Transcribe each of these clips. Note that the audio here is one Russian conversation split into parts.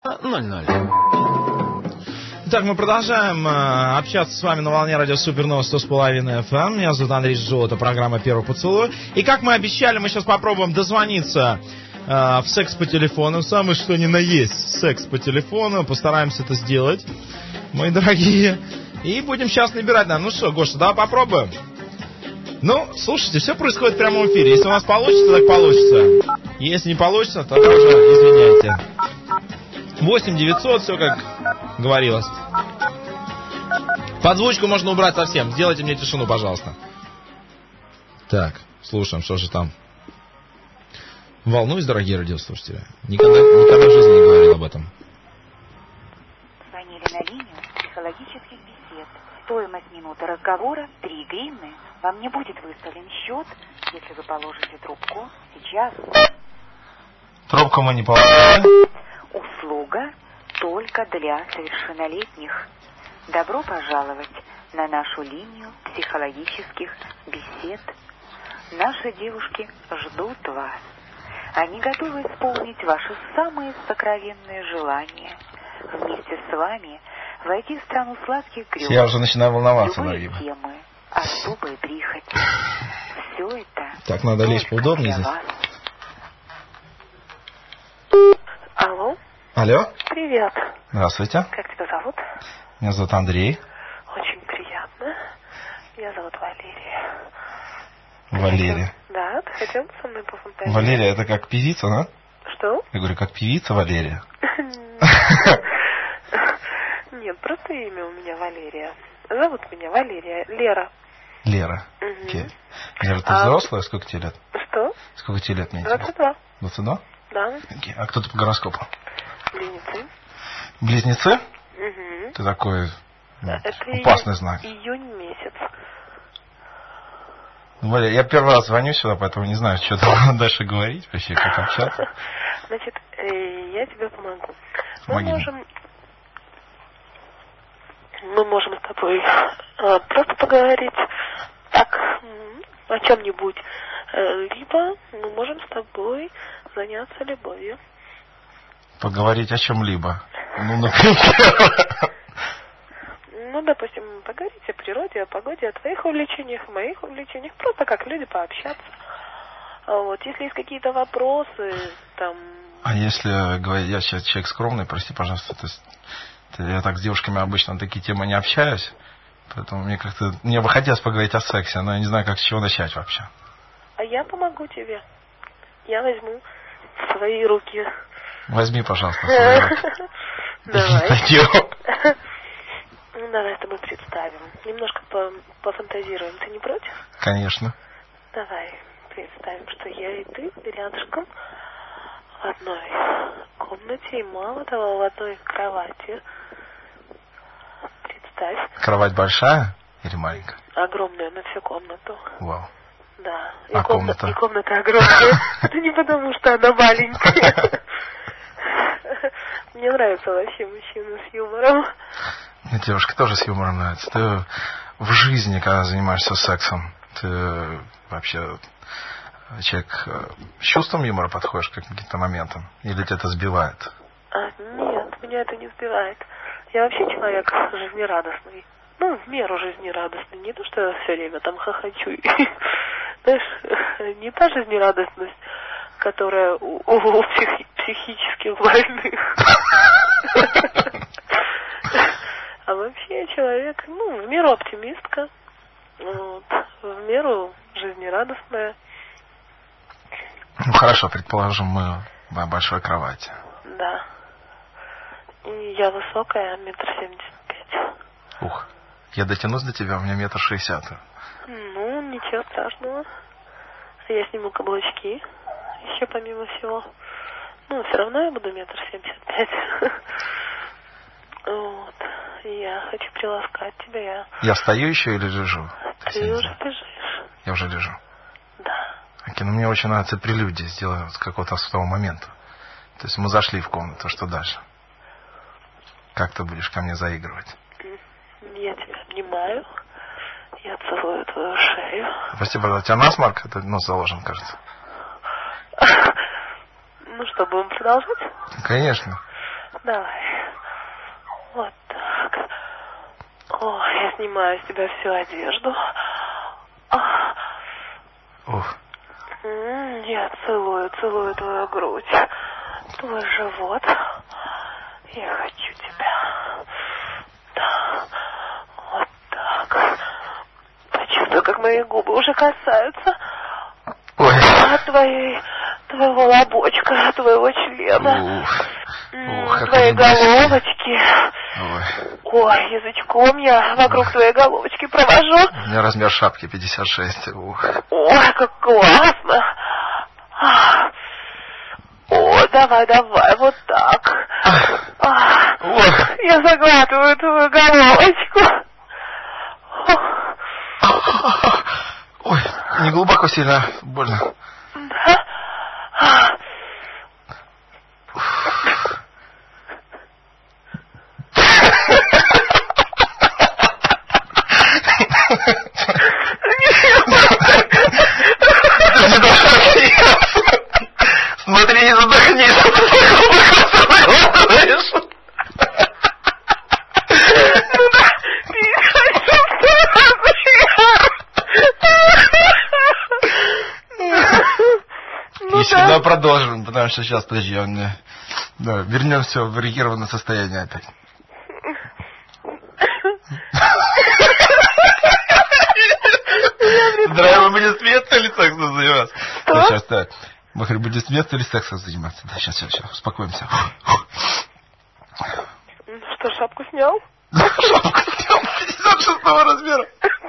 00. Итак, мы продолжаем общаться с вами на волне радио Супернова 100,5 FM. Меня зовут Андрей Золото, программа «Первый поцелуй». И как мы обещали, мы сейчас попробуем дозвониться в секс по телефону. Самое что ни на есть секс по телефону. Постараемся это сделать, мои дорогие. И будем сейчас набирать. Ну что, Гоша, давай попробуем. Ну, слушайте, все происходит в прямом эфире. Если у нас получится, так получится. Если не получится, то тоже извиняйте. 8 900, все как говорилось. Подзвучку можно убрать совсем. Сделайте мне тишину, пожалуйста. Так, слушаем, что же там. Волнуюсь, дорогие радиослушатели. Никогда в жизни не говорил об этом. Звонили на линию психологических бесед. Стоимость минуты разговора 3 гривны. Вам не будет выставлен счет, если вы положите трубку сейчас. Трубку мы не положили. Услуга только для совершеннолетних. Добро пожаловать на нашу линию психологических бесед. Наши девушки ждут вас. Они готовы исполнить ваши самые сокровенные желания. Вместе с вами войти в страну сладких грез. Я уже начинаю волноваться, любые дорогие. темы, особые прихоти. Все это так, надо лечь поудобнее здесь. вас. Алло. Алло. Привет. Здравствуйте. Как тебя зовут? Меня зовут Андрей. Очень приятно. Меня зовут Валерия. Валерия. Да, ты хотел со мной пофантазировать? Валерия, это как певица, да? Что? Я говорю, как певица Валерия. Нет, просто имя у меня Валерия. Зовут меня Валерия. Лера. Лера. Окей. Лера, ты взрослая? Сколько тебе лет? Что? Сколько тебе лет, мне 22. 22? Да. Окей. А кто ты по гороскопу? Близнецы. Близнецы? Угу. Ты такой Это опасный знак. Июнь месяц. Валя, я первый раз звоню сюда, поэтому не знаю, что там дальше говорить, вообще, как общаться. Значит, я тебе помогу. Помоги мне. Мы можем с тобой просто поговорить так, о чем-нибудь. Либо мы можем с тобой заняться любовью. Поговорить о чем-либо. Ну, например. Ну, допустим, поговорить о природе, о погоде, о твоих увлечениях, о моих увлечениях. Просто как люди пообщаться. Вот, если есть какие-то вопросы, там... А если, я сейчас человек скромный, прости, пожалуйста, то есть я так с девушками обычно на такие темы не общаюсь, поэтому мне бы хотелось поговорить о сексе, но я не знаю, как с чего начать вообще. А я помогу тебе. Я возьму в свои руки. Возьми, пожалуйста, свои руки. Давай. Давай с тобой представим. Немножко пофантазируем. Ты не против? Конечно. Давай представим, что я и ты рядышком в одной комнате, и мало того, в одной кровати. Представь. Кровать большая или маленькая? Огромная, на всю комнату. Вау. Да. А комната? И комната огромная. Это не потому, что она маленькая. Мне нравятся вообще мужчины с юмором. Мне девушки тоже с юмором нравятся. Ты в жизни, когда занимаешься сексом, ты вообще человек с чувством юмора подходишь к каким-то моментам? Или тебя это сбивает? Нет, меня это не сбивает. Я вообще человек жизнерадостный. Ну, в меру жизнерадостный. Не то, что я все время там хохочу. Знаешь, не та жизнерадостность, которая у психически больных. А вообще человек, в меру оптимистка, вот, в меру жизнерадостная. Ну хорошо, предположим, мы в большой кровати. Да. И я высокая, 1,75 м. Ух, я дотянусь до тебя, у меня 1,60 м. Ну, ничего страшного. Я сниму каблучки, еще помимо всего. Ну, все равно я буду 1,75 м. Вот. Я хочу приласкать тебя. Я встаю еще или лежу? Ты уже лежишь. Я уже лежу. Да. Окей, ну мне очень нравится прелюдия сделать с какого-то с того момента. То есть мы зашли в комнату, что дальше? Как ты будешь ко мне заигрывать? Я тебя обнимаю. Я целую твою шею. Прости, пожалуйста, у тебя насморк? Это нос заложен, кажется. Ну что, будем продолжать? Конечно. Давай. Вот так. О, я снимаю с тебя всю одежду. Ух. Я целую твою грудь, твой живот. Я хочу тебя. Да. Вот так. Почувствую, как мои губы уже касаются. Ой. Твоего лобочка, твоего члена. Твоей головочки. Ой, язычком я вокруг твоей головочки провожу. У меня размер шапки 56. Ой, как классно. О, давай, вот так. Я заглатываю твою головочку. Ой, не глубоко, сильно больно. Да? Смотри, не задохнись, а ты заглатываешь. Еще да, продолжим, потому что сейчас, подожди, вернемся в эрегированное состояние опять. Здравия, мы будем с места или сексом заниматься? Что? Сейчас, да. Мы будем с места или сексом заниматься? Да, сейчас, успокоимся. Что, шапку снял? Шапку снял 56-го размера.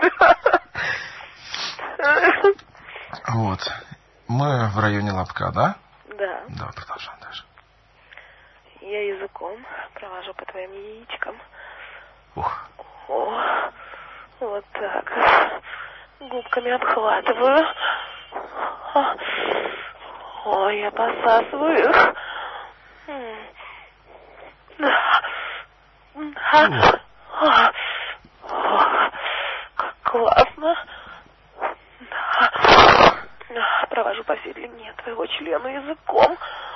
Вот. Мы в районе лобка, да? Да. Да, продолжаем дальше. Я языком провожу по твоим яичкам. Ух. О, вот так. Губками обхватываю. О, я посасываю их. Как классно. Провожу по всей длине твоего члена языком.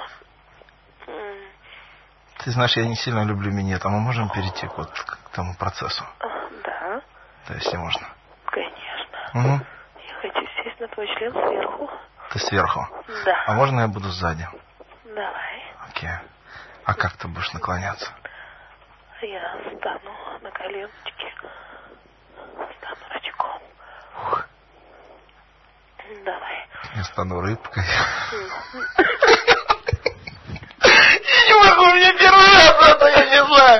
Ты знаешь, я не сильно люблю минет, а мы можем перейти к тому процессу? Да. Да, если можно. Конечно. Угу. Я хочу сесть на твой член сверху. Ты сверху? Да. А можно я буду сзади? Давай. Окей. А как ты будешь наклоняться? Я стану на коленочки. Стану рачком. Ух. Давай. Я стану рыбкой. Я не могу, мне первый раз это, я не знаю.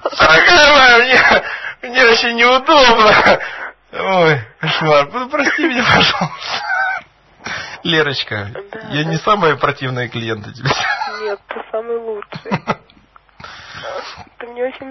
Мне очень неудобно. Ой, кошмар. Прости меня, пожалуйста. Лерочка, да, я не самая противная клиента тебе. Нет, ты самый лучший. Ты мне очень